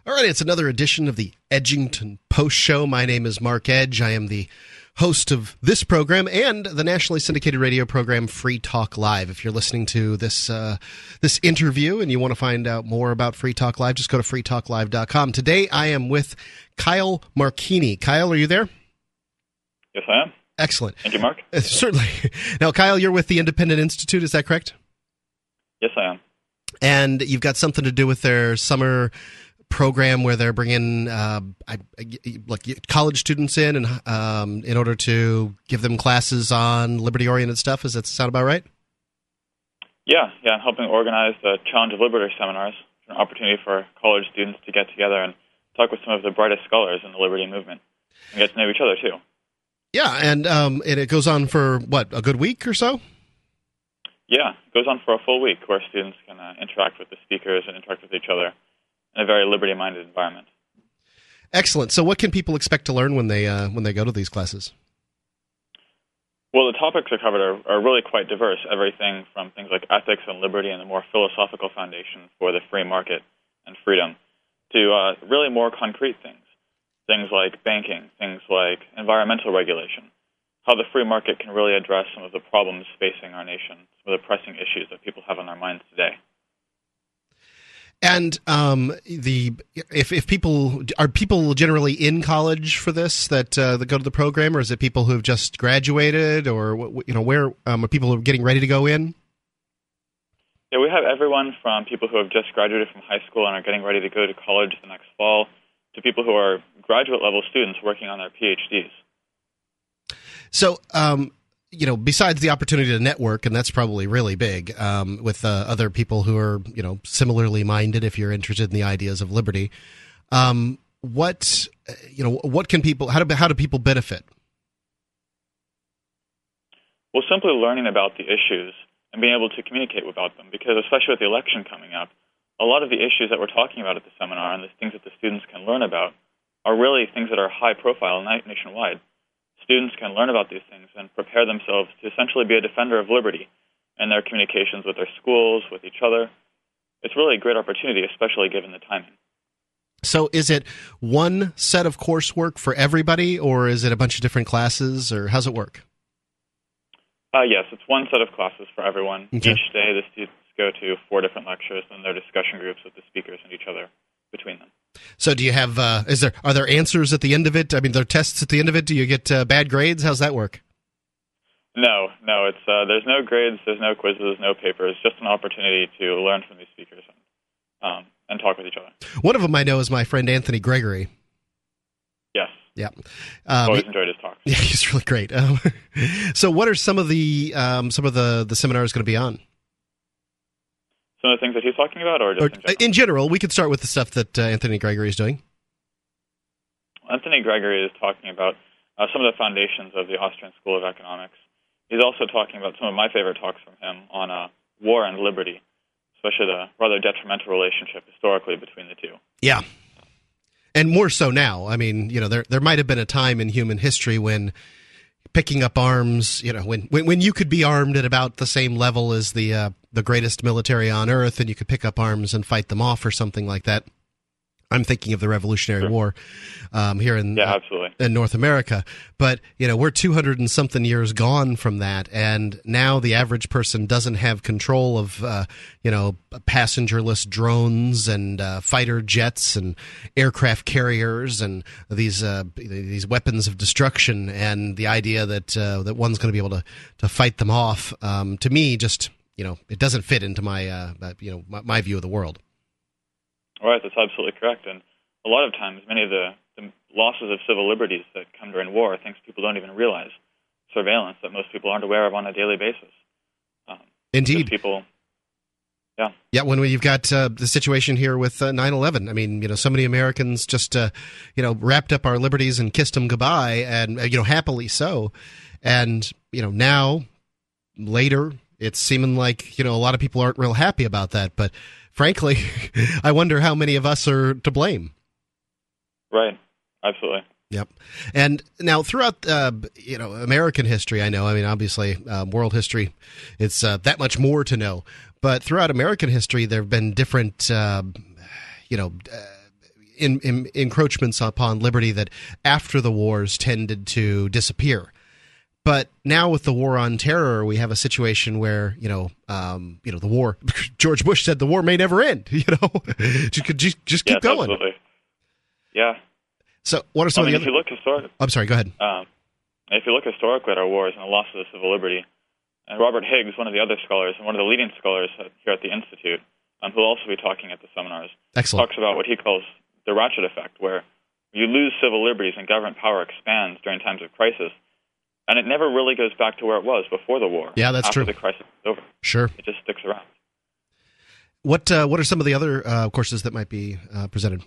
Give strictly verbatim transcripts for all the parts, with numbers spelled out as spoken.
All right, it's another edition of the Edgington Post Show. My name is Mark Edge. I am the host of this program and the nationally syndicated radio program Free Talk Live. If you're listening to this uh, this interview and you want to find out more about Free Talk Live, just go to free talk live dot com. Today I am with Kyle Marchini. Kyle, are you there? Yes, I am. Excellent. Thank you, Mark. Uh, certainly. Now, Kyle, you're with the Independent Institute, is that correct? Yes, I am. And you've got something to do with their summer program where they're bringing uh, I, I, like college students in and um, in order to give them classes on liberty-oriented stuff. Does that sound about right? Yeah, yeah. I'm helping organize the Challenge of Liberty seminars, an opportunity for college students to get together and talk with some of the brightest scholars in the liberty movement and get to know each other, too. Yeah, and, um, and it goes on for, what, a good week or so? Yeah, it goes on for a full week where students can uh, interact with the speakers and interact with each other in a very liberty-minded environment. Excellent. So what can people expect to learn when they uh, when they go to these classes? Well, the topics are covered are, are really quite diverse, everything from things like ethics and liberty and the more philosophical foundation for the free market and freedom to uh, really more concrete things, things like banking, things like environmental regulation, how the free market can really address some of the problems facing our nation, some of the pressing issues that people have on their minds today. And um, the if if people are people generally in college for this that uh, that go to the program, or is it people who have just graduated, or you know where um, are people getting ready to go in? Yeah, we have everyone from people who have just graduated from high school and are getting ready to go to college the next fall, to people who are graduate level students working on their P H Ds. So. Um, You know, besides the opportunity to network, and that's probably really big, um, with uh, other people who are, you know, similarly minded, if you're interested in the ideas of liberty, um, what, you know, what can people, how do how do people benefit? Well, simply learning about the issues and being able to communicate about them, because especially with the election coming up, a lot of the issues that we're talking about at the seminar and the things that the students can learn about are really things that are high profile nationwide. Students can learn about these things and prepare themselves to essentially be a defender of liberty in their communications with their schools, with each other. It's really a great opportunity, especially given the timing. So is it one set of coursework for everybody, or is it a bunch of different classes, or how's it work? Uh, yes, it's one set of classes for everyone. Okay. Each day the students go to four different lectures and their discussion groups with the speakers and each other between them. So do you have, uh, is there, are there answers at the end of it? I mean, there are tests at the end of it? Do you get uh, bad grades? How's that work? No, no, it's uh, there's no grades, there's no quizzes, no papers, just an opportunity to learn from these speakers and, um, and talk with each other. One of them I know is my friend Anthony Gregory. Yes. Yeah. Um, Always enjoyed his talks. Yeah, he's really great. Um, so what are some of the, um, some of the, the seminars going to be on? Some of the things that he's talking about, or just or, in general? In general, we could start with the stuff that uh, Anthony Gregory is doing. Anthony Gregory is talking about uh, some of the foundations of the Austrian School of Economics. He's also talking about some of my favorite talks from him on uh, war and liberty, especially the rather detrimental relationship historically between the two. Yeah. And more so now. I mean, you know, there there might have been a time in human history when picking up arms, you know, when, when when you could be armed at about the same level as the uh, the greatest military on earth, and you could pick up arms and fight them off or something like that. I'm thinking of the Revolutionary Sure. War um, here in yeah, absolutely. in North America. But, you know, we're two hundred and something years gone from that. And now the average person doesn't have control of, uh, you know, passengerless drones and uh, fighter jets and aircraft carriers and these uh, these weapons of destruction. And the idea that uh, that one's going to be able to, to fight them off, um, to me, just, you know, it doesn't fit into my, uh, you know, my, my view of the world. Right, that's absolutely correct. And a lot of times, many of the, the losses of civil liberties that come during war are things people don't even realize. Surveillance that most people aren't aware of on a daily basis. Um, Indeed. People, yeah. Yeah, when you've got uh, the situation here with uh, nine eleven, I mean, you know, so many Americans just, uh, you know, wrapped up our liberties and kissed them goodbye, and, uh, you know, happily so. And, you know, now, later, it's seeming like, you know, a lot of people aren't real happy about that, but frankly, I wonder how many of us are to blame. Right. Absolutely. Yep. And now throughout, uh, you know, American history, I know, I mean, obviously, um, world history, it's uh, that much more to know. But throughout American history, there have been different, uh, you know, uh, in, in, encroachments upon liberty that after the wars tended to disappear. But now with the war on terror, we have a situation where, you know, um, you know, the war, George Bush said the war may never end, you know, just, just, just keep yes, going. Absolutely. Yeah. So what are some I mean, of the if other... you look historically, I'm sorry, go ahead. Um, if you look historically at our wars and the loss of the civil liberty, and Robert Higgs, one of the other scholars, and one of the leading scholars here at the Institute, um, who will also be talking at the seminars, Excellent. talks about what he calls the ratchet effect, where you lose civil liberties and government power expands during times of crisis, and it never really goes back to where it was before the war. Yeah, that's after true. the crisis is over. Sure. It just sticks around. What uh, What are some of the other uh, courses that might be uh, presented?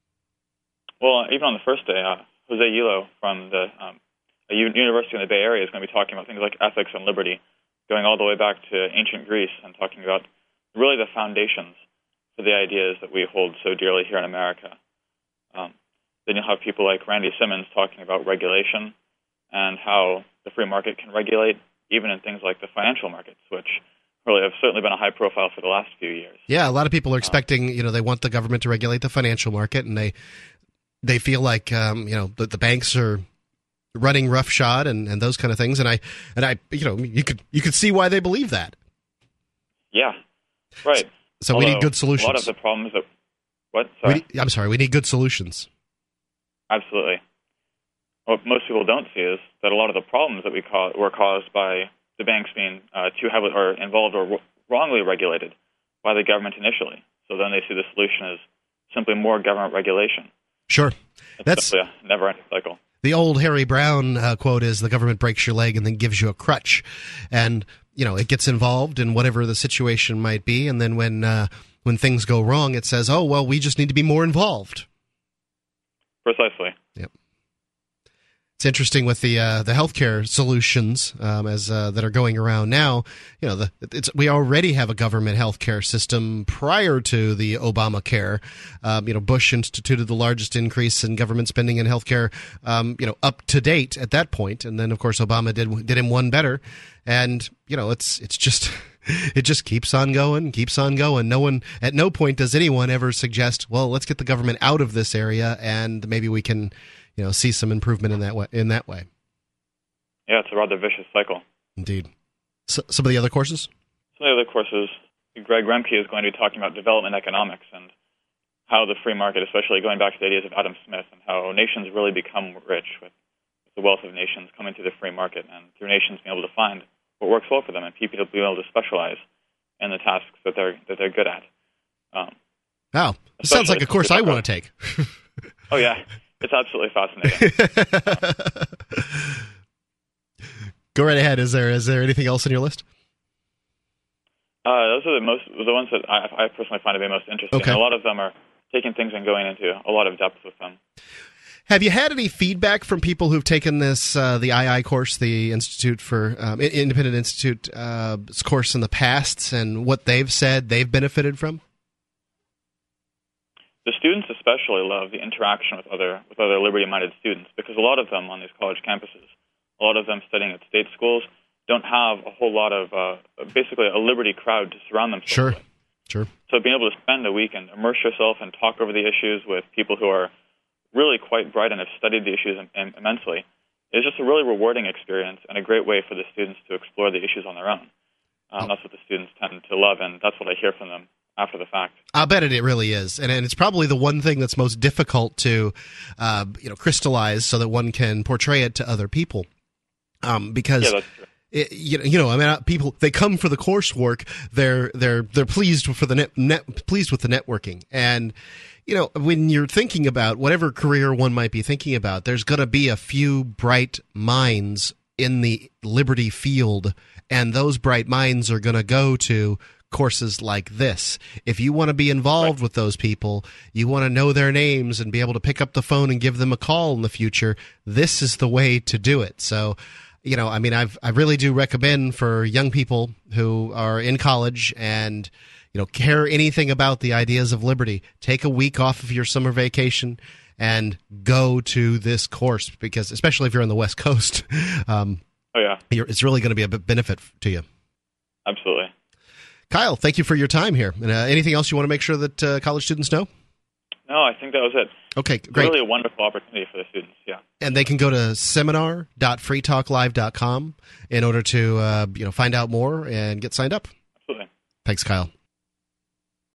Well, even on the first day, uh, Jose Yilo from the um, a u- university in the Bay Area is going to be talking about things like ethics and liberty, going all the way back to ancient Greece and talking about really the foundations for the ideas that we hold so dearly here in America. Um, then you'll have people like Randy Simmons talking about regulation and how the free market can regulate even in things like the financial markets, which really have certainly been a high profile for the last few years. Yeah, a lot of people are expecting, you know, they want the government to regulate the financial market, and they they feel like, um, you know, the, the banks are running roughshod and, and those kind of things. And I, and I, you know, you could you could see why they believe that. Yeah, right. So Although we need good solutions. A lot of the problems that what? Sorry. We need, I'm sorry. We need good solutions. Absolutely. What most people don't see is that a lot of the problems that we ca- were caused by the banks being uh, too heavily or involved or w- wrongly regulated by the government initially. So then they see the solution as simply more government regulation. Sure. It's That's simply a never-ending cycle. The old Harry Brown uh, quote is, the government breaks your leg and then gives you a crutch. And, you know, it gets involved in whatever the situation might be. And then when uh, when things go wrong, it says, oh, well, we just need to be more involved. Precisely. Yep. It's interesting with the uh, the healthcare solutions um, as uh, that are going around now. You know, the, it's we already have a government healthcare system prior to the Obamacare. Um, you know, Bush instituted the largest increase in government spending in healthcare. Um, you know, up to date at that point, and then of course Obama did did him one better. And you know, it's it's just it just keeps on going, keeps on going. No one at no point does anyone ever suggest, well, let's get the government out of this area and maybe we can, you know, see some improvement in that way. In that way. Yeah, it's a rather vicious cycle. Indeed. So, some of the other courses? Some of the other courses, Greg Remke is going to be talking about development economics and how the free market, especially going back to the ideas of Adam Smith, and how nations really become rich with the wealth of nations coming through the free market and through nations being able to find what works well for them and people being able to specialize in the tasks that they're that they're good at. Um, wow, this sounds like a course I want to take. Oh yeah. It's absolutely fascinating. Go right ahead. Is there is there anything else on your list? Uh, those are the most the ones that I, I personally find to be most interesting. Okay. And a lot of them are taking things and going into a lot of depth with them. Have you had any feedback from people who've taken this uh, the I I course, the Institute for um, Independent Institute uh, course in the past, and what they've said they've benefited from? The students especially love the interaction with other with other liberty-minded students, because a lot of them on these college campuses, a lot of them studying at state schools, don't have a whole lot of uh, basically a liberty crowd to surround themselves sure. with. Sure. So being able to spend a week and immerse yourself and talk over the issues with people who are really quite bright and have studied the issues im- im- immensely is just a really rewarding experience and a great way for the students to explore the issues on their own. Um, oh. That's what the students tend to love, and that's what I hear from them after the fact. I'll bet it, it really is. And, and it's probably the one thing that's most difficult to uh, you know, crystallize so that one can portray it to other people. Um, because... Yeah, that's true. It, you know, you know, I mean, people, they come for the coursework. They're, they're, they're pleased for the net, net, pleased with the networking. And, you know, when you're thinking about whatever career one might be thinking about, there's going to be a few bright minds in the liberty field. And those bright minds are going to go to courses like this. If you want to be involved right. with those people, you want to know their names and be able to pick up the phone and give them a call in the future, this is the way to do it. So, you know, I mean, I've, I really do recommend for young people who are in college and, you know, care anything about the ideas of liberty, take a week off of your summer vacation and go to this course, because especially if you're on the West Coast, um, oh yeah, you're, it's really going to be a benefit to you. Absolutely. Kyle, thank you for your time here. And, uh, anything else you want to make sure that uh, college students know? No, I think that was it. Okay, it's great. Really a wonderful opportunity for the students, yeah. And they can go to seminar dot free talk live dot com in order to uh, you know find out more and get signed up. Absolutely. Thanks, Kyle.